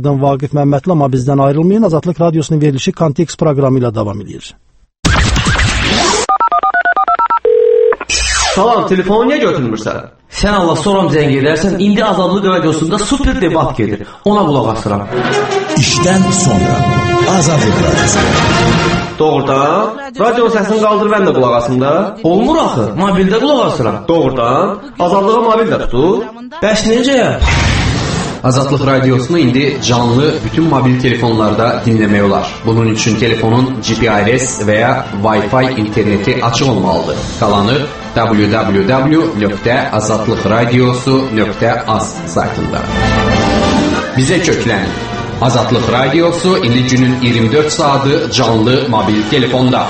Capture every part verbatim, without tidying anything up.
adım Vaqif Məmmədli, amma bizdən ayrılmayın. Azadlıq Radiosunun verilişi Kontekst proqramı ilə davam edir. Salam, telefonu niyə götürmürsən? Sən Allah soram zəng edərsən, indi Azadlıq Radiosunda super debat gedir. Ona qulaq asıram. İşdən sonra Azadlıq Radiosu. Doğrudan? Radio səsini qaldır, mən də qulaq asım da. Olmur axı, mobildə qulaq asıram. Doğrudan? Azadlığa mobildə tutur? Bəs necə? Azadlıq Radiosunu indi canlı bütün mobil telefonlarda dinləmək olar. Bunun üçün telefonun G P R S və ya Wi-Fi interneti açıq olmalıdır. Qalanı w w w nöqtə azadlıqradiosu nöqtə az saytında. Bizə köklənin. Azadlıq Radiosu indi günün iyirmi dörd saatı canlı mobil telefonda.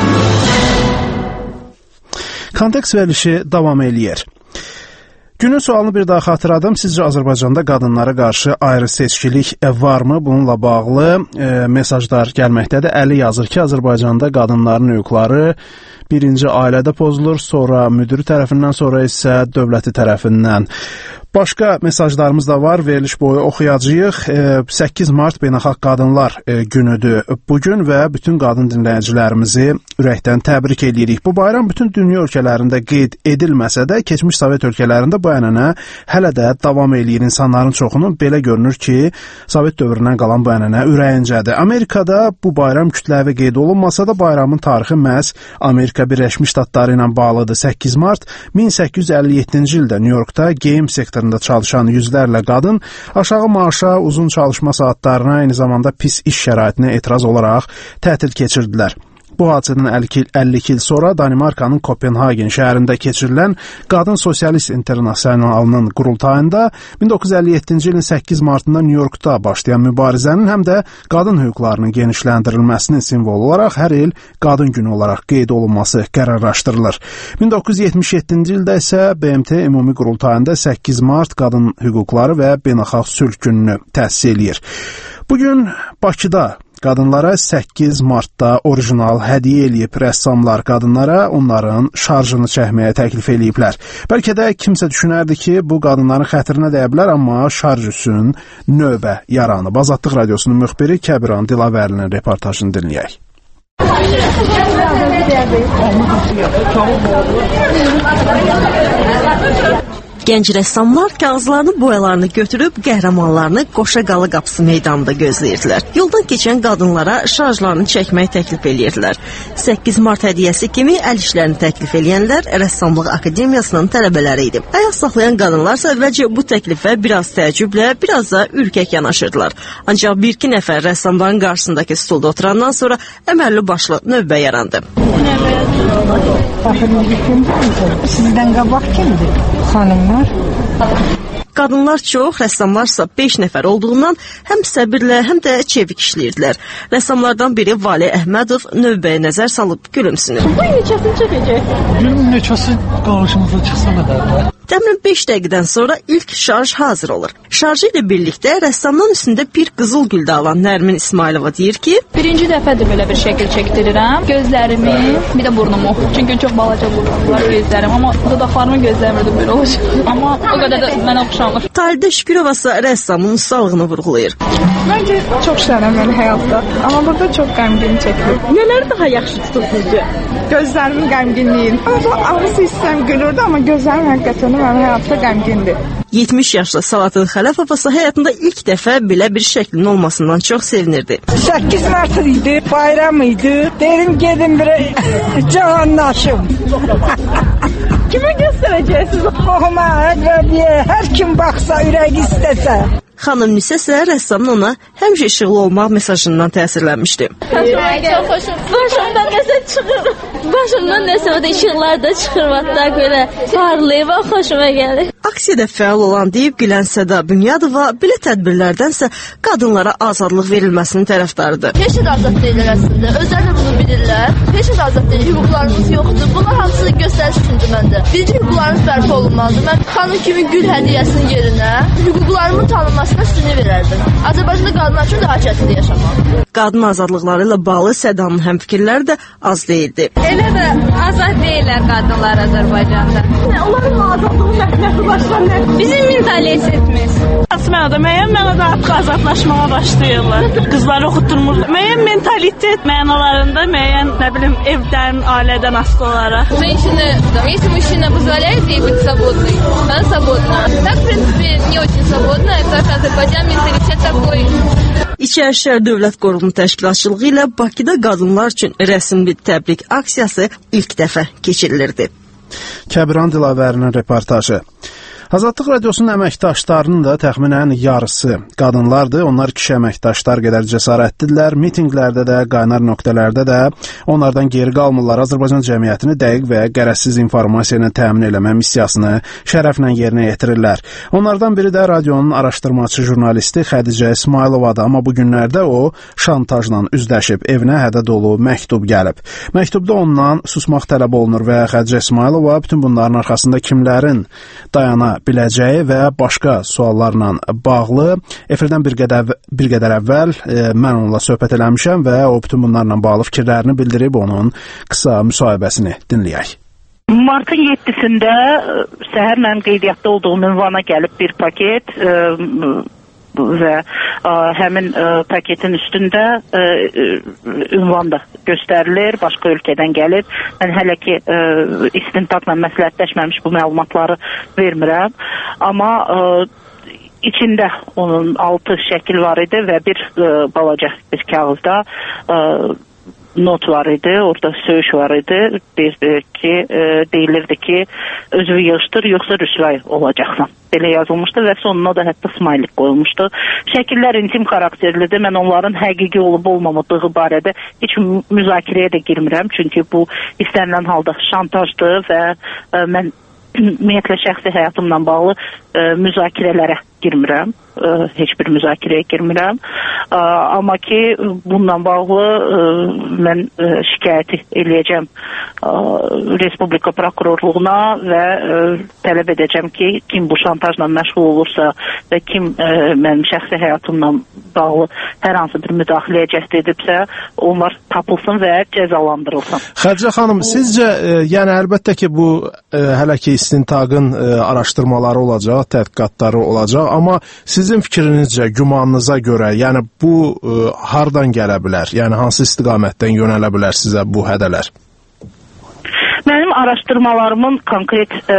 Kontekst verilişi davam eləyir. Günün sualını bir daha xatırladım. Sizcə Azərbaycanda qadınlara qarşı ayrı seçkilik varmı? Bununla bağlı e, mesajlar gəlməkdədir. Əli yazır ki, Azərbaycanda qadınların hüquqları birinci ailədə pozulur, sonra müdürü tərəfindən, sonra isə dövləti tərəfindən. Başqa mesajlarımız da var, veriliş boyu oxuyacağıq. səkkiz mart Beynəlxalq Qadınlar günüdür bugün və bütün qadın dinləyicilərimizi ürəkdən təbrik edirik. Bu bayram bütün dünya ölkələrində qeyd edilməsə də, keçmiş Sovet ölkələrində bu ənənə hələ də davam eləyir. İnsanların çoxunun belə görünür ki, Sovet dövründən qalan bu ənənə ürəyincədir. Amerikada bu bayram kütləvi qeyd olunmasa da, bayramın tarixi məhz Amerika Birləşmiş Ştatları ilə bağlıdır. səkkiz mart min səkkiz yüz əlli yeddinci ildə New Yorkda geyim sektorunda çalışan yüzlərlə qadın aşağı maaşa, uzun çalışma saatlarına, eyni zamanda pis iş şəraitinə etiraz olaraq tətil keçirdilər. Bu hadisədən əlli iki il sonra Danimarkanın Kopenhagen şəhərində keçirilən Qadın Sosialist İnternasionalının qurultayında min doqquz yüz əlli yeddinci ilin səkkiz martında New Yorkda başlayan mübarizənin həm də qadın hüquqlarının genişləndirilməsinin simvolu olaraq hər il Qadın Günü olaraq qeyd olunması qərarlaşdırılır. min doqquz yüz yetmiş yeddinci ildə isə B M T Ümumi Qurultayında səkkiz mart Qadın Hüquqları və Beynəlxalq Sülh Gününü təsis eləyir. Bugün Bakıda qadınlara səkkiz martda orijinal hədiyyə eləyib rəssamlar qadınlara onların şarjını çəkməyə təklif eləyiblər. Bəlkə də kimsə düşünərdi ki, bu qadınların xətrinə dəyə bilər, amma şarj üçün növbə yaranıb. Azadlıq Radiosunun müxbiri Kəbiran Dilavərlinin reportajını dinləyək. Gənc rəssamlar kağızlarını, boyalarını götürüb qəhrəmanlarını Qoşaqalı qapısı meydanında gözləyirdilər. Yoldan keçən qadınlara şarjlarını çəkməyi təklif edirdilər. səkkiz mart hədiyyəsi kimi əl işlərini təklif edənlər Rəssamlıq Akademiyasının tələbələri idi. Ayaq saxlayan qadınlar isə əvvəlcə bu təklifə biraz təəccüblə, biraz da ürkək yanaşırdılar. Ancaq bir-iki nəfər rəssamların qarşısındakı stolda oturandan sonra əməlli başlı növbə yarandı. Sizdən qabaq kimdir? Xanımlar. Qadınlar çox, rəssamlarsa beş nəfər olduğundan həm səbirlə, həm də çevik işləyirdilər. Rəssamlardan biri Vali Əhmədov növbəyə nəzər salıb gülümsünür. Bu neçəsini çəkəcək? Gülüm neçəsi qarşımıza çıxsa qədər. Təxminən beş dəqiqədən sonra ilk şarj hazır olur. Şarjı ilə birlikdə rəssamdan üstündə bir qızıl gül də alan Nərmin İsmailova deyir ki, birinci dəfədir belə bir şəkil çəkdirirəm. Gözlərimi, bir də burnumu. Çünki çox balaca var gözlərim, amma dodaqlarımı gözləmirdim belə olacaq. Amma o qədər də mənə oxşamır. Talidə Şükürova isə rəssamın ustalığını vurğulayır. Məncə çox şənəm mən həyatda, amma burada çox qəmgin çəkilir. Nələr daha yaxşı tutub sizcə? Gözlərimin qəmginliyi. Amma bu ağrısı hissəm gülürdü, amma gözlərim həqiqətən mənim həyatda qəmgindir. yetmiş yaşlı Salatın Xələfova isə həyatında ilk dəfə belə bir şəklin olmasından çox sevinirdi. səkkiz mart idi, bayram idi. Dedim gedim bir cahanlaşım. Kimə göstərəcəksiniz? Oxuma, əqrəbiyə, hər kim baxsa, ürəyi istəsə. Xanım Nisə isə rəssamın ona həmişə işıqlı olmaq mesajından təsirlənmişdi. Çox xoşum. Başımdan nəsə çıxır. Başımdan nəsə o da işıqlar da çıxır. Hatta belə parlayıb, xoşuma gəlir. Aksiyada fəal olan deyib gülən Səda Bünyadova belə tədbirlərdənsə qadınlara azadlıq verilməsinin tərəfdarıdır. Heç də azad deyirlər əslində. Özləri də bunu bilirlər. Heç də azad deyil, hüquqlarımız yoxdur. Bunlar hamısı göstəriş üçündür məndə. Birinci hüquqlarımız bərpa olunmalıdır. Mən xanım kimi gül hədiyyəsinin yerinə hüquqlarımın tanınmasına üstünlük verərdim. Azərbaycanda qadınlar üçün daha çətindir yaşamaq. Qadın azadlıqları ilə bağlı Sədanın həmfikirləri də az deyildi. Elə də azad deyirlər qadınlar Azərbaycanda. Onların azadlığı mətləfi başlar nə? Bizim mentalitetimiz. Mənada müəyyən mənada artıq azadlaşmağa başlayırlar. Qızları oxutulmur. Müəyyən mentalitet mənalarında müəyyən, nə bilim, evdən, ailədən asılı olaraq. Женщины, если мужчина позволяет ей быть свободной, она свободна. Так, в принципе, не очень свободна. Это Азербайджан менталитет такой. İçərişəhər Dövlət Qurumu təşkilatçılığı ilə Bakıda qadınlar üçün rəsmi təbrik aksiyası ilk dəfə keçirilirdi. Kəbiran Dilavərinin reportajı. Azadlıq Radiosunun əməkdaşlarının da təxminən yarısı qadınlardır. Onlar kişi əməkdaşlar qədər cəsarətlidirlər. Mitinqlərdə də, qaynar nöqtələrdə də onlardan geri qalmırlar. Azərbaycan cəmiyyətini dəqiq və qərəzsiz informasiya ilə təmin eləmə missiyasını şərəflə yerinə yetirirlər. Onlardan biri də radionun araşdırmaçı jurnalisti Xədicə İsmayılovadır. Amma bu günlərdə o şantajla üzləşib, evinə hədə dolu məktub gəlib. Məktubda ondan susmaq tələb olunur və Xədicə İsmayılova bütün bunların arxasında kimlərin dayana biləcəyi və başqa suallarla bağlı efirdən bir qədər, bir qədər əvvəl e, mən onunla söhbət eləmişəm və o bütün bunlarla bağlı fikirlərini bildirib onun qısa müsahibəsini dinləyək. Martın yeddisində səhər mənim qeydiyyatda olduğum ünvana gəlib bir paket e, və ə, həmin ə, paketin üstündə ə, ünvan da göstərilir, başqa ölkədən gəlib. Mən hələ ki ə, istintaqla məsləhətləşməmiş bu məlumatları vermirəm. Amma ə, içində onun altı şəkil var idi və bir ə, balaca bir kağızda ə, not var idi, orada söyüş var idi. Deyilirdi ki, e, deyilirdi ki, özünü yığışdır, yoxsa rüsvay olacaqsan. Belə yazılmışdı və sonuna da hətta smaylik qoyulmuşdu. Şəkillər intim xarakterlidir. Mən onların həqiqi olub olmamadığı barədə heç müzakirəyə də girmirəm. Çünki bu istənilən halda şantajdır və e, mən ümumiyyətlə şəxsi həyatımla bağlı e, müzakirələrə girmirəm. E, heç bir müzakirəyə girmirəm. E, amma ki, bununla bağlı e, mən e, şikayəti eləyəcəm e, Respublika prokurorluğuna və e, tələb edəcəm ki, kim bu şantajla məşğul olursa və kim e, mənim şəxsi həyatımla bağlı hər hansı bir müdaxiləyə cəhd edibsə, onlar tapılsın və cəzalandırılsın. Xədicə xanım, sizcə, e, yəni əlbəttə ki, bu e, hələ ki istintaqın e, araşdırmaları olacaq, tədqiqatları olacaq, amma sizin fikrinizcə, gümanınıza görə, yəni bu e, hardan gələ bilər? Yəni hansı istiqamətdən yönələ bilər sizə bu hədələr? Mənim araşdırmalarımın konkret e,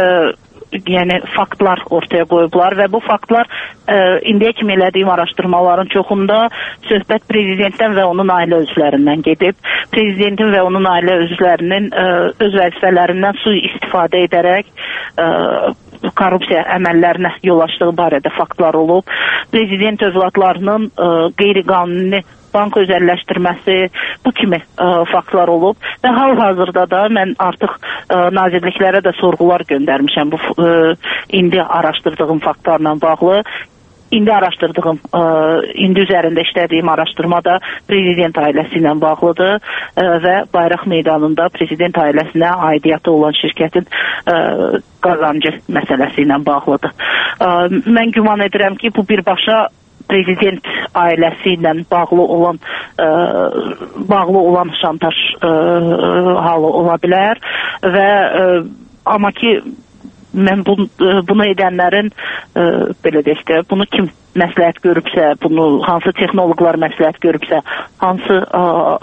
yəni faktlar ortaya qoyublar və bu faktlar e, indiyə kimi elədiyim araşdırmaların çoxunda söhbət prezidentdən və onun ailə üzvlərindən gedib. Prezidentin və onun ailə üzvlərinin e, öz vəzifələrindən sui istifadə edərək e, korrupsiya əməllərinə yol açdığı barədə faktlar olub. Prezident övladlarının e, qeyri-qanuni bank özəlləşdirməsi, bu kimi ə, faktlar olub və hal-hazırda da mən artıq ə, nazirliklərə də sorğular göndərmişəm bu ə, indi araşdırdığım faktlarla bağlı. İndi araşdırdığım, ə, indi üzərində işlədiyim araşdırma da prezident ailəsi ilə bağlıdır ə, və Bayraq meydanında prezident ailəsinə aidiyyatı olan şirkətin ə, qazancı məsələsi ilə bağlıdır. Ə, mən güman edirəm ki, bu birbaşa prezident ailəsi ilə bağlı olan ə, bağlı olan şantaj ə, halı ola bilər və ə, amma ki mən bu, bunu edənlərin ə, belə deyək də, bunu kim məsləhət görübsə, bunu hansı texnoloqlar məsləhət görübsə, hansı ə,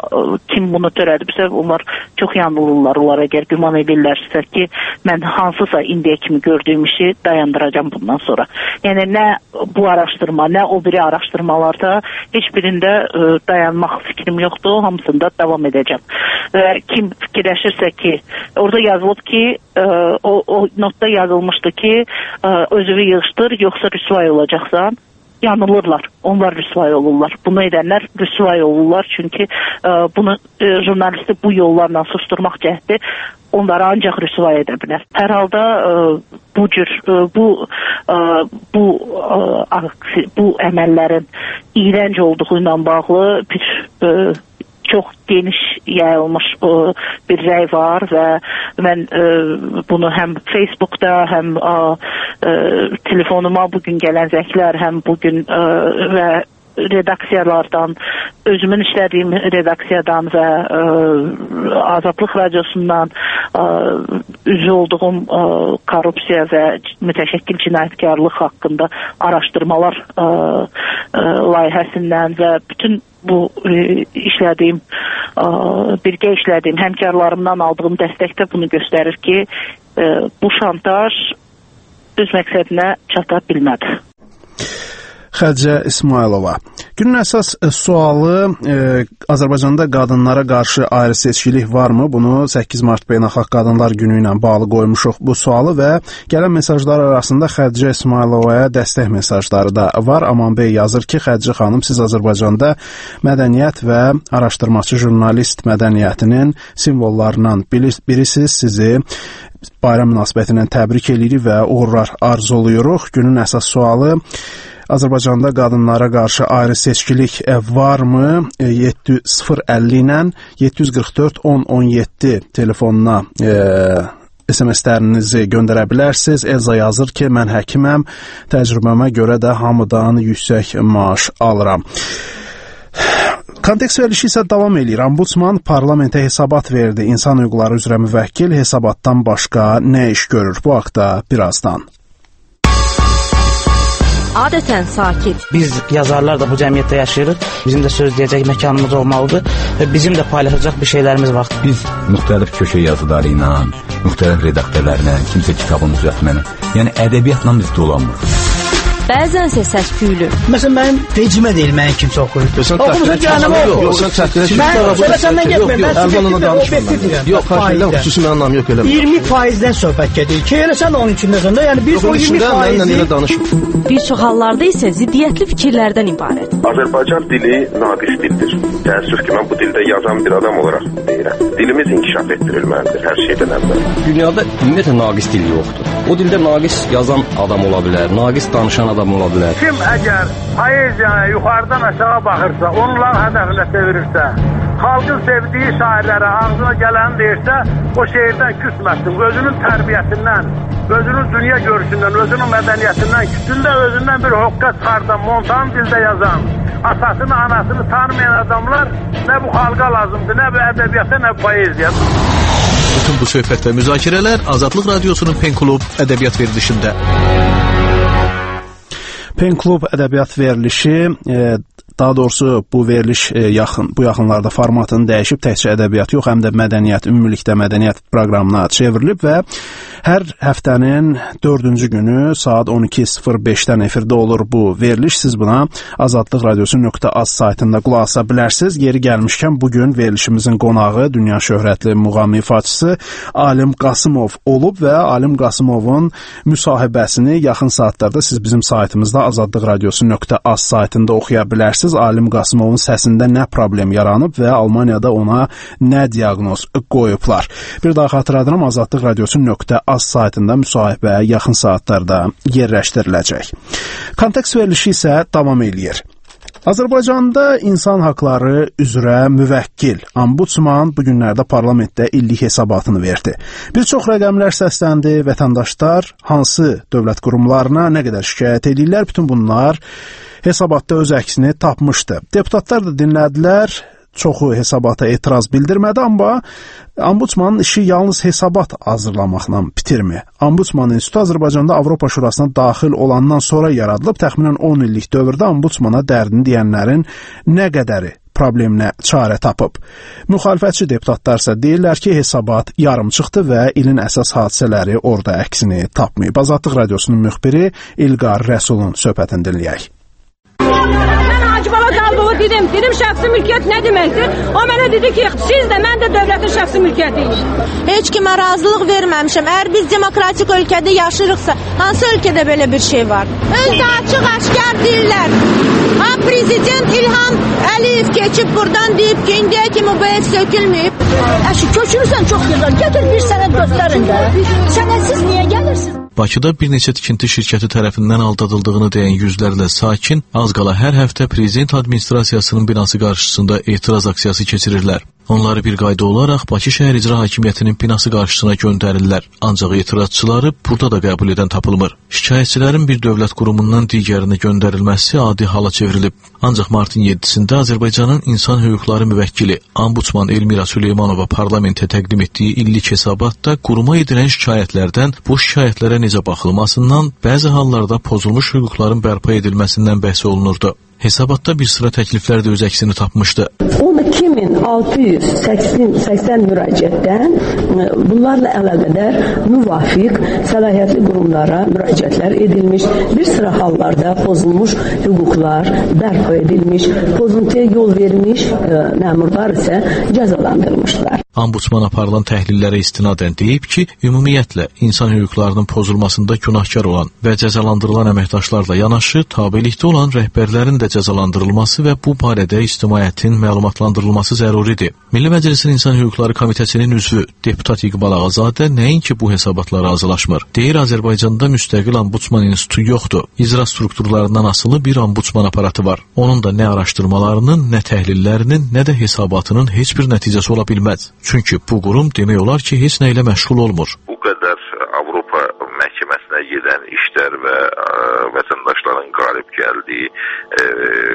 kim bunu törədibsə, onlar çox yanılırlar. Onlar əgər güman edirlərsə ki, mən hansısa indiyə kimi gördüyüm işi dayandıracağam bundan sonra. Yəni nə bu araşdırma, nə o biri araşdırmalarda heç birində ə, dayanmaq fikrim yoxdur, hamısında davam edəcəm. Və kim fikirləşirsə ki, orada yazılıb ki, ə, o, o notda yazılmışdı ki, ə, özünü yığışdır, yoxsa rüsvay olacaqsan. Yanılırlar, onlar rüsvay olurlar. Bunu edənlər rüsvay olurlar, çünki ə, bunu ə, jurnalisti bu yollarla susturmaq cəhdi onları ancaq rüsvay edə bilər. Hər halda ə, bu cür, ə, bu, ə, bu, ə, bu əməllərin iyrənc olduğu ilə bağlı bir ə, çox geniş yayılmış ə, bir rəy var və mən ə, bunu həm Facebookda, həm ə, ə, telefonuma bugün gələn zənglər, həm bugün ə, və redaksiyalardan, özümün işlədiyim redaksiyadan və ə, Azadlıq Radiosundan ə, üzv olduğum ə, korrupsiya və mütəşəkkil cinayətkarlıq haqqında araşdırmalar ə, ə, layihəsindən və bütün bu ə, işlədiyim, ə, birgə işlədiyim həmkarlarımdan aldığım dəstəkdə bunu göstərir ki, ə, bu şantaj öz məqsədinə çata bilmədi. Xədicə İsmailova. Günün əsas sualı e, Azərbaycanda qadınlara qarşı ayrı seçkilik varmı? Bunu səkkiz mart Beynəlxalq Qadınlar Günü ilə bağlı qoymuşuq bu sualı və gələn mesajlar arasında Xədicə İsmailovaya dəstək mesajları da var. Aman Bey yazır ki, Xədicə xanım, siz Azərbaycanda mədəniyyət və araşdırmaçı jurnalist mədəniyyətinin simvollarından birisiz. Sizi bayram münasibətindən təbrik edirik və uğurlar arzuluyuruq. Günün əsas sualı Azərbaycanda qadınlara qarşı ayrı seçkilik varmı? yeddi sıfır əlli ilə yeddi qırx dörd on on yeddi telefonuna e, S M S-lərinizi göndərə bilərsiniz. Elza yazır ki, mən həkiməm, təcrübəmə görə də hamıdan yüksək maaş alıram. Kontekst verilişi isə davam edir. Ombudsman parlamentə hesabat verdi. İnsan hüquqları üzrə müvəkkil hesabatdan başqa nə iş görür? Bu haqda birazdan. Adətən sakit. Biz yazarlar da bu cəmiyyətdə yaşayırıq. Bizim də söz deyəcək məkanımız olmalıdır və bizim də paylaşacaq bir şeylərimiz var. Biz müxtəlif köşə yazıları ilə, müxtəlif redaktörlərlə, kimsə kitabını düzəltməklə, yəni ədəbiyyatla biz dolanmırıq. Bəzənsə səs-küylü. Məsələn, mənim vecimə deyil, mənim kimsə oxuyur. Oxumusa canım oxuyur. Yox, sən çəkdirək. Mən belə səndən getmir. Mən Əlvanla danışmıram. Yox, xahiş xüsusi mənim anlam yox elə. iyirmi faizdən söhbət gedir ki, elə sən onun içindəsən də, yəni biz o iyirmi faizi... Bir çox hallarda isə ziddiyyətli fikirlərdən ibarət. Azərbaycan dili naqis dildir. Təəssüf ki, mən bu dildə yazan bir adam olaraq deyirəm. Dilimiz inkişaf etdirilməlidir hər şeydən əvvəl. Dünyada ümumiyyətlə naqis dil yoxdur. O dildə naqis yazan adam ola bilər, naqis danışan adam ola bilər. Kim əgər poeziyaya yuxarıdan aşağı baxırsa, onların hədəfinə çevirirsə, xalqın sevdiyi şairlərə ağzına gələni deyirsə, o şeirdən küsməsin. Özünün tərbiyəsindən, özünün dünya görüşündən, özünün mədəniyyətindən, kütündə özündən bir hoqqa çıxardan, montan dildə yazan, atasını, anasını tanımayan adamlar nə bu xalqa lazımdır, nə bu ədəbiyyata, nə bu poeziya. Bütün bu söhbət və müzakirələr Azadlıq Radiosunun Pen Klub ədəbiyyat verilişində. Pen Klub ədəbiyyat verilişi, e, daha doğrusu bu veriliş e, yaxın, bu yaxınlarda formatını dəyişib, təkcə ədəbiyyat yox, həm də mədəniyyət, ümumilikdə mədəniyyət proqramına çevrilib və hər həftənin dördüncü günü saat on iki sıfır beşdən efirdə olur bu veriliş. Siz buna azadlıq radiosu nöqtə az saytında qulaq asa bilərsiniz. Yeri gəlmişkən bugün verilişimizin qonağı dünya şöhrətli muğam ifaçısı Alim Qasımov olub və Alim Qasımovun müsahibəsini yaxın saatlarda siz bizim saytımızda azadlıq radiosu nöqtə az saytında oxuya bilərsiniz. Alim Qasımovun səsində nə problem yaranıb və Almaniyada ona nə diaqnoz qoyublar. Bir daha xatırladıram, azadlıq radiosu nöqtə az saytında müsahibə yaxın saatlarda yerləşdiriləcək. Kontekst verilişi isə davam eləyir. Azərbaycanda insan haqları üzrə müvəkkil ombudsman bu günlərdə parlamentdə illik hesabatını verdi. Bir çox rəqəmlər səsləndi, vətəndaşlar hansı dövlət qurumlarına nə qədər şikayət edirlər, bütün bunlar hesabatda öz əksini tapmışdı. Deputatlar da dinlədilər, çoxu hesabata etiraz bildirmədi, amma ombudsmanın işi yalnız hesabat hazırlamaqla bitirmi. Ombudsman İnstitutu Azərbaycanda Avropa Şurasına daxil olandan sonra yaradılıb, təxminən on illik dövrdə ombudsmana dərdini deyənlərin nə qədəri probleminə çarə tapıb. Müxalifətçi deputatlar isə deyirlər ki, hesabat yarımçıqdı və ilin əsas hadisələri orada əksini tapmayıb. Azadlıq Radiosunun müxbiri İlqar Rəsulun söhbətini dinləyək. Baba qaldığı dedim, dedim şəxsi mülkiyyət nə deməkdir? O mənə dedi ki, siz də, mən də dövlətin şəxsi mülkiyyətiyik. Heç kimə razılıq verməmişəm. Əgər biz demokratik ölkədə yaşayırıqsa, hansı ölkədə belə bir şey var? Özü açıq aşkar deyirlər. Ha, prezident İlham Əliyev keçib buradan deyib ki, indiyə kimi bu ev sökülməyib. Əşi, köçürürsən çox gözəl. Gətir bir sənət göstərin də. Sənətsiz niyə gəlirsiniz? Bakıda bir neçə tikinti şirkəti tərəfindən aldadıldığını deyən yüzlərlə sakin az qala hər həftə prezident administrasiyasının binası qarşısında etiraz aksiyası keçirirlər. Onları bir qayda olaraq Bakı şəhər icra hakimiyyətinin binası qarşısına göndərirlər. Ancaq etirazçıları burada da qəbul edən tapılmır. Şikayətçilərin bir dövlət qurumundan digərinə göndərilməsi adi hala çevrilib. Ancaq martın yeddisində Azərbaycanın insan hüquqları müvəkkili Ombudsman Elmira Süleymanova parlamentə təqdim etdiyi illik hesabatda quruma edilən şikayətlərdən bu şikayətlərə necə baxılmasından, bəzi hallarda pozulmuş hüquqların bərpa edilməsindən bəhs olunurdu. Hesabatda bir sıra təkliflər də öz əksini tapmışdı. on iki min altı yüz səksən müraciətdən bunlarla əlaqədar müvafiq səlahiyyətli qurumlara müraciətlər edilmiş. Bir sıra hallarda pozulmuş hüquqlar bərpa edilmiş, pozuntuya yol vermiş məmurlar isə cəzalandırılmışlar. Ombudsman aparılan təhlillərə istinadən deyib ki, ümumiyyətlə insan hüquqlarının pozulmasında günahkar olan və cəzalandırılan əməkdaşlarla yanaşı tabelikdə olan rəhbərlərin də cəzalandırılması və bu barədə ictimaiyyətin məlumatlandırılması zəruridir. Milli Məclisin İnsan Hüquqları Komitəsinin üzvü deputat İqbal Ağazadə nəinki bu hesabatlara razılaşmır. Deyir, Azərbaycanda müstəqil ombudsman institutu yoxdur. İcra strukturlarından asılı bir ombudsman aparatı var. Onun da nə araşdırmalarının, nə təhlillərinin, nə də hesabatının heç bir nəticəsi ola bilməz. Çünki bu qurum demək olar ki, heç nə ilə məşğul olmur. Bu qədər Avropa məhkəməsinə gedən işlər və vətəndaşların qalib gəldiyi e,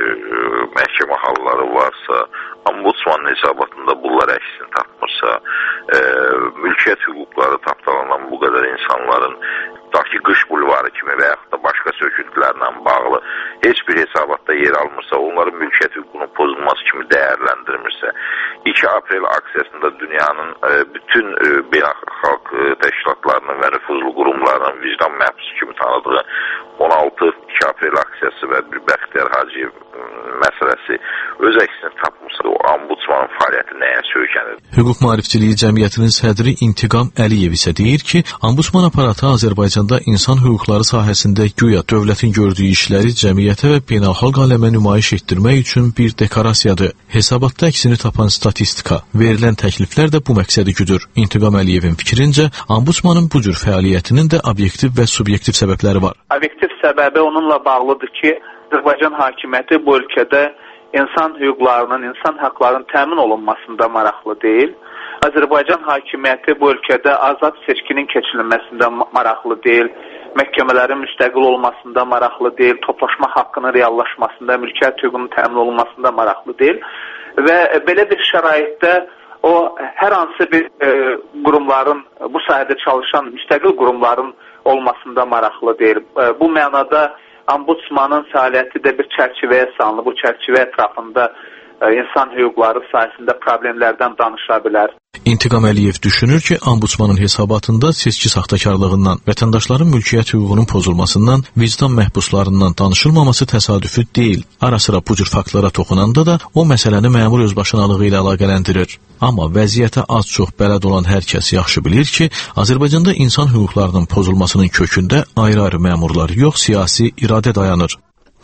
məhkəmə halları varsa, ombudsmanın hesabatında bunlar əksini tapmırsa, e, mülkiyyət hüquqları tapdalanan bu qədər insanların tutaq ki, qış bulvarı kimi və yaxud da başqa söküntülərlə bağlı heç bir hesabatda yer almırsa, onların mülkiyyət hüququnun pozulması kimi dəyərləndirmirsə, iki aprel aksiyasında dünyanın e, bütün e, beynəlxalq e, təşkilatlarının və nüfuzlu qurumlarının vicdan məhbusu kimi tanıdığı on altı iki aprel aksiyası və bir Bəxtiyar Hacıyev məsələsi öz əksini tapmırsa, o ombudsmanın fəaliyyəti nəyə söykənir? Hüquq Maarifçiliyi Cəmiyyətinin sədri İntiqam Əliyev isə deyir ki, ombudsman aparatı Azərbaycanda insan hüquqları sahəsində güya dövlətin gördüyü işləri cəmiyyətə və beynəlxalq aləmə nümayiş etdirmək üçün bir dekorasiyadır. Hesabatda əksini tapan statistika, verilən təkliflər də bu məqsədi güdür. İntiqam Əliyevin fikrincə, ombudsmanın bu cür fəaliyyətinin də obyektiv və subyektiv səbəbləri var. Obyektiv səbəbi onunla bağlıdır ki, Azərbaycan hakimiyyəti bu ölkədə insan hüquqlarının, insan haqlarının təmin olunmasında maraqlı deyil. Azərbaycan hakimiyyəti bu ölkədə azad seçkinin keçirilməsində maraqlı deyil. Məhkəmələrin müstəqil olmasında maraqlı deyil. Toplaşma haqqının reallaşmasında, mülkiyyət hüququnun təmin olunmasında maraqlı deyil. Və belə bir şəraitdə o hər hansı bir e, qurumların, bu sahədə çalışan müstəqil qurumların olmasında maraqlı deyil. E, bu mənada ombudsmanın fəaliyyəti də bir çərçivəyə salınır. Bu çərçivə ətrafında e, insan hüquqları sahəsində problemlərdən danışa bilər. İntiqam Əliyev düşünür ki, ombudsmanın hesabatında seçki saxtakarlığından, vətəndaşların mülkiyyət hüququnun pozulmasından, vicdan məhbuslarından danışılmaması təsadüfü deyil. Ara sıra bu cür faktlara toxunanda da o məsələni məmur özbaşınalığı ilə əlaqələndirir. Amma vəziyyətə az-çox bələd olan hər kəs yaxşı bilir ki, Azərbaycanda insan hüquqlarının pozulmasının kökündə ayrı-ayrı məmurlar yox, siyasi iradə dayanır.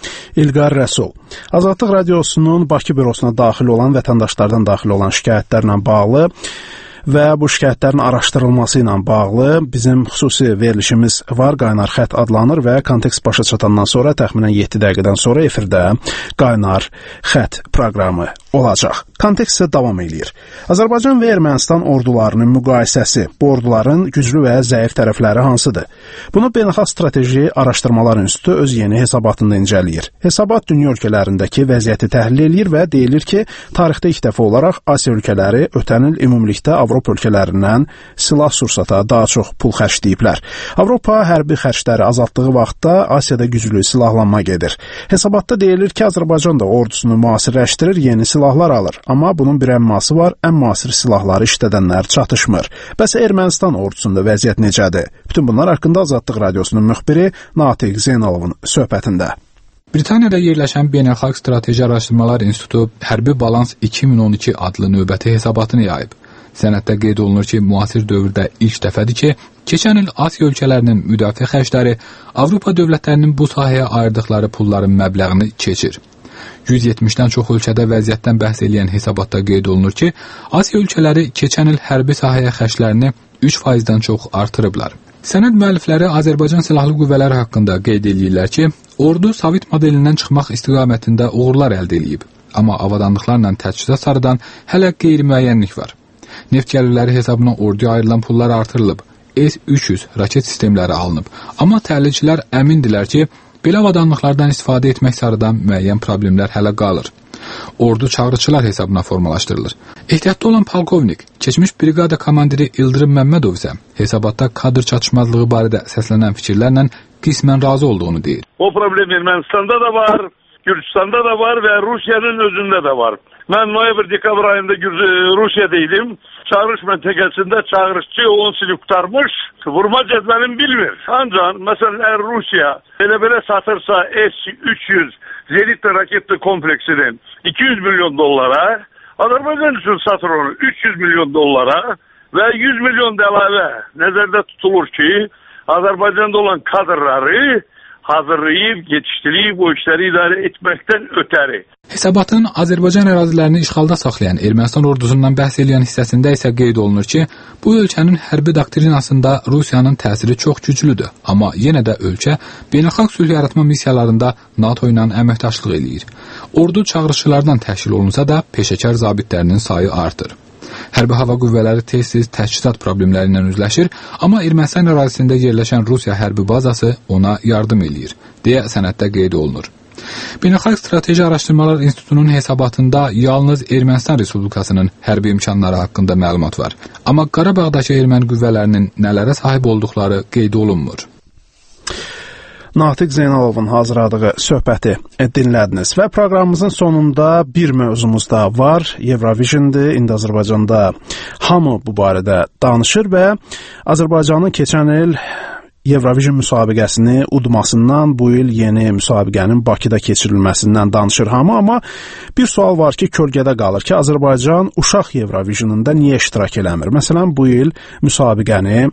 İlqar Rəsul, Azadlıq Radiosunun Bakı bürosuna daxil olan vətəndaşlardan daxil olan şikayətlərlə bağlı və bu şikayətlərin araşdırılması ilə bağlı bizim xüsusi verilişimiz var, Qaynar Xət adlanır və kontekst başa çatandan sonra təxminən yeddi dəqiqədən sonra efirdə Qaynar Xət proqramı olacaq. Kontekst isə davam eləyir. Azərbaycan və Ermənistan ordularının müqayisəsi, bu orduların güclü və zəif tərəfləri hansıdır? Bunu Beynəlxalq Strateji Araşdırmalar İnstitutu öz yeni hesabatında incələyir. Hesabat dünya ölkələrindəki vəziyyəti təhlil eləyir və deyilir ki, tarixdə ilk dəfə olaraq Asiya ölkələri ötən il ümumilikdə Avropa ölkələrindən silah sursata daha çox pul xərcləyiblər. Avropa hərbi xərcləri azaltdığı vaxtda Asiyada güclü silahlanma gedir. Hesabatda deyilir ki, Azərbaycan da ordusunu müasirləşdirir, yeni silahlar alır. Amma bunun bir əmması var, ən müasir silahları işlədənlər çatışmır. Bəs Ermənistan ordusunda vəziyyət necədir? Bütün bunlar haqqında Azadlıq Radiosunun müxbiri Natiq Zeynalovun söhbətində. Britaniyada yerləşən Beynəlxalq Strateji Araşdırmalar İnstitutu Hərbi Balans iki min on iki adlı növbəti hesabatını yayıb. Sənəddə qeyd olunur ki, müasir dövrdə ilk dəfədir ki, keçən il Asiya ölkələrinin müdafiə xərcləri Avropa dövlətlərinin bu sahəyə ayırdıqları pulların məbləğini keçir. yüz yetmişdən çox ölkədə vəziyyətdən bəhs edən hesabatda qeyd olunur ki, Asiya ölkələri keçən il hərbi sahəyə xərclərini üç faizdən çox artırıblar. Sənəd müəllifləri Azərbaycan Silahlı Qüvvələri haqqında qeyd edirlər ki, ordu Sovet modelindən çıxmaq istiqamətində uğurlar əldə edib. Amma avadanlıqlarla təchizat sarıdan hələ qeyri-müəyyənlik var. Neft gəlirləri hesabına orduya ayrılan pullar artırılıb. S üç yüz raket sistemləri alınıb. Amma təhlilçilər əmindilər ki, belə avadanlıqlardan istifadə etmək sarıdan müəyyən problemlər hələ qalır. Ordu çağrıçılar hesabına formalaşdırılır. Ehtiyatda olan polkovnik, keçmiş briqada komandiri İldırım Məmmədov isə hesabatda kadr çatışmazlığı barədə səslənən fikirlərlə qismən razı olduğunu deyir. O problem Ermənistanda da var, Gürcüstanda da var və Rusiyanın özündə də var. Mən noyabr-dekabr ayında Rusiyadaydım. Çağırış məntəqəsində çağırışçı on sili qurtarmış, vurma cədvəlini bilmir. Ancaq, məsələn, əgər Rusiya belə-belə satırsa S üç yüz Zenitli raketli kompleksinin iki yüz milyon dollara, Azərbaycan üçün satır onu üç yüz milyon dollara və yüz milyon da əlavə nəzərdə tutulur ki, Azərbaycanda olan kadrları hazırlayıb, yetişdirib, o işləri idarə etməkdən ötəri. Hesabatın Azərbaycan ərazilərini işğalda saxlayan Ermənistan ordusundan bəhs edən hissəsində isə qeyd olunur ki, bu ölkənin hərbi doktrinasında Rusiyanın təsiri çox güclüdür. Amma yenə də ölkə beynəlxalq sülh yaratma missiyalarında NATO ilə əməkdaşlıq eləyir. Ordu çağrışçılardan təşkil olunsa da peşəkar zabitlərinin sayı artır. Hərbi hava qüvvələri tez-tez təchizat problemləri ilə üzləşir, amma Ermənistan ərazisində yerləşən Rusiya hərbi bazası ona yardım eləyir, deyə sənəddə qeyd olunur. Beynəlxalq Strateji Araşdırmalar İnstitutunun hesabatında yalnız Ermənistan Respublikasının hərbi imkanları haqqında məlumat var. Amma Qarabağdakı erməni qüvvələrinin nələrə sahib olduqları qeyd olunmur. Natiq Zeynalovun hazırladığı söhbəti dinlədiniz və proqramımızın sonunda bir mövzumuz da var. Eurovision'dir. İndi Azərbaycanda hamı bu barədə danışır və Azərbaycanın keçən il Eurovision müsabiqəsini udmasından, bu il yeni müsabiqənin Bakıda keçirilməsindən danışır hamı, amma bir sual var ki, kölgədə qalır ki, Azərbaycan uşaq Eurovision'unda niyə iştirak eləmir? Məsələn, bu il müsabiqəni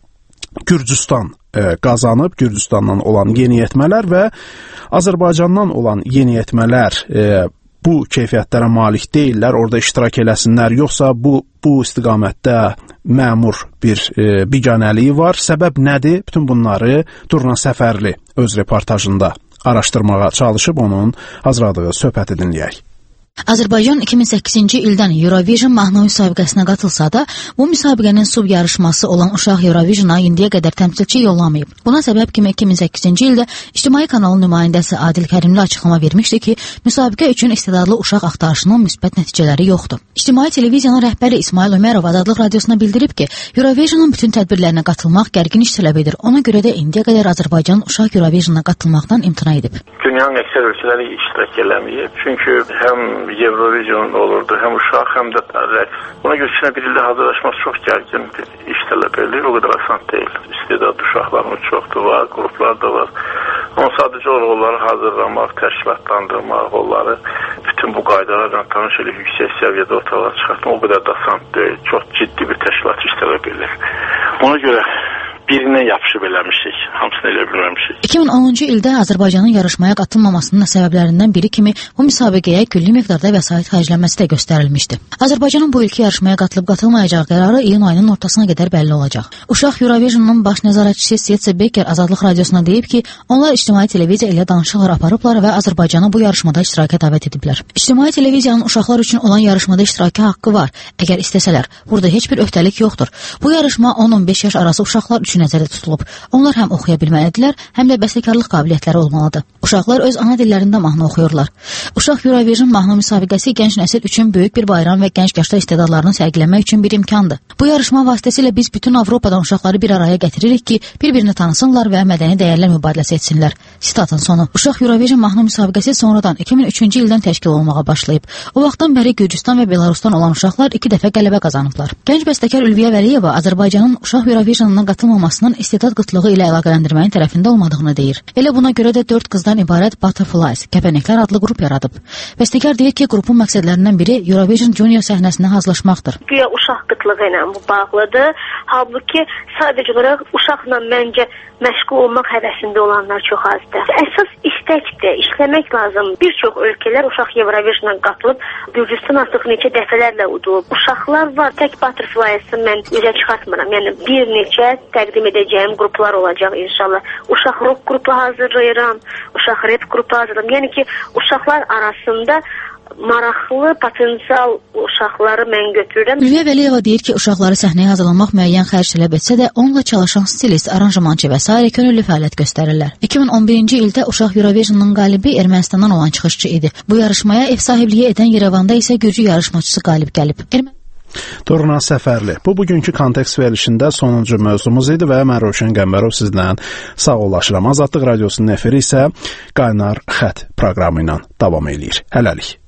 Gürcüstan e, qazanıb, Gürcüstandan olan yeniyetmələr və Azərbaycandan olan yeniyetmələr e, bu keyfiyyətlərə malik deyirlər, orada iştirak eləsinlər, yoxsa bu bu istiqamətdə məmur bir e, biganəliyi var. Səbəb nədir? Bütün bunları Turna Səfərli öz reportajında araşdırmağa çalışıb onun hazırladığı söhbəti dinləyək. Azərbaycan iki min səkkizinci ildən Eurovision mahnı müsabiqəsinə qatılsa da, bu müsabiqənin sub yarışması olan uşaq Eurovisiona indiyə qədər təmsilçi yollamayıb. Buna səbəb kimi iki min səkkizinci ildə İctimai kanalın nümayəndəsi Adil Kərimli açıqlama vermişdi ki, müsabiqə üçün istedadlı uşaq axtarışının müsbət nəticələri yoxdur. İctimai televiziyanın rəhbəri İsmail Ömərov Azadlıq radiosuna bildirib ki, Eurovisionun bütün tədbirlərinə qatılmaq gərgin iş tələb edir. Ona görə də indiyə qədər Azərbaycan uşaq Eurovisionuna qatılmaqdan imtina edib. Dünyanın əksər ölkələri iştirak eləməyib. Çünki həm Eurovision olurdu, həm uşaq, həm də rəqs. Buna görə bir ildə hazırlaşmaq çox gərgin bir iş tələb edir, o qədər asan deyil. İstedadlı uşaqlarımız çoxdur, var, qruplar da var. Amma sadəcə onları hazırlamaq, təşkilatlandırmaq, onları bütün bu qaydalarla tanış edib yüksək səviyyədə ortalığa çıxartmaq o qədər də asan deyil. Çox ciddi bir təşkilat iş tələb edir. Ona görə birinə yapışıb eləmişik, hamısını elə bilməmişik. iki min onuncu ildə Azərbaycanın yarışmaya qatılmamasının səbəblərindən biri kimi bu müsabiqəyə külli miqdarda vəsait xərclənməsi də göstərilmişdi. Azərbaycanın bu ilki yarışmaya qatılıb qatılmayacağı qərarı iyun ayının ortasına qədər bəlli olacaq. Uşaq Eurovision'un baş nəzarətçisi Setsi Becker Azadlıq radiosuna deyib ki, onlar ictimai televiziya ilə danışıqlar aparıblar və Azərbaycanı bu yarışmada iştiraka dəvət ediblər. İctimai televiziyanın uşaqlar üçün olan yarışmada iştiraki haqqı var. Əgər istəsələr, burada heç bir öhdəlik yoxdur. Bu yarışma on on beş yaş arası uşaqlar üçün nəzərdə tutulub. Onlar həm oxuya bilməlidirlər, həm də bəstəkarlıq qabiliyyətləri olmalıdır. Uşaqlar öz ana dillərində mahnı oxuyurlar. Uşaq Eurovision mahnı müsabiqəsi gənc nəsil üçün böyük bir bayram və gənc yaşda istedadlarını sərgiləmək üçün bir imkandır. Bu yarışma vasitəsilə biz bütün Avropadan uşaqları bir araya gətiririk ki, bir-birini tanısınlar və mədəni dəyərlər mübadiləsi etsinlər. Sitatın sonu. Uşaq Eurovision mahnı müsabiqəsi sonradan iki min üçüncü ildən təşkil olunmağa başlayıb. O vaxtdan bəri Gürcüstan və Belarusdan olan uşaqlar iki dəfə qələbə qazanıblar. Gənc bəstəkar Ülviyə Vəliyeva Azərbaycanın uşaq Eurovisionuna qatılmamasının istedad qıtlığı ilə əlaqələndirməyin tərəfində olmadığını deyir. Elə buna görə də dörd qızdan ibarət Butterflies, Kəpənəklər adlı qrup yaradıb. Bəstəkar deyir ki, qrupun məqsədlərindən biri Eurovision Junior səhnəsinə hazırlaşmaqdır. Güya uşaq qıtlığı ilə bu bağlıdır. Halbuki sadəcə olaraq uşaqla məncə məşğul olmaq həvəsində olanlar çox azdır. Əsas istəkdir, işləmək lazım. Bir çox ölkələr uşaq Eurovision'a qatılıb, Gürcüstan artıq neçə dəfələrlə udulub. Uşaqlar var, tək Butterflies'ı mən üzə çıxartmıram. Yəni bir neçə təqdim edəcəyim qruplar olacaq inşallah. Uşaq rock qrupu hazırlayıram, uşaq rap qrupu hazırlayıram. Yəni ki, uşaqlar arasında maraqlı, potensial uşaqları mən götürürəm. Ülviyə Vəliyeva deyir ki, uşaqları səhnəyə hazırlanmaq müəyyən xərc tələb etsə də, onunla çalışan stilist, aranjmançı və s. könüllü fəaliyyət göstərirlər. iki min on birinci ildə uşaq Eurovision'un qalibi Ermənistandan olan çıxışçı idi. Bu yarışmaya ev sahibliyi edən Yerevanda isə Gürcü yarışmacısı qalib gəlib. Ermə Turna Səfərli. Bu, bugünkü kontekst verilişində sonuncu mövzumuz idi və mən Rövşən Qəmbərov sizlə sağollaşıram. Azadlıq Radiosunun efiri isə Qaynar Xət proqramı ilə davam eləyir. Hələlik.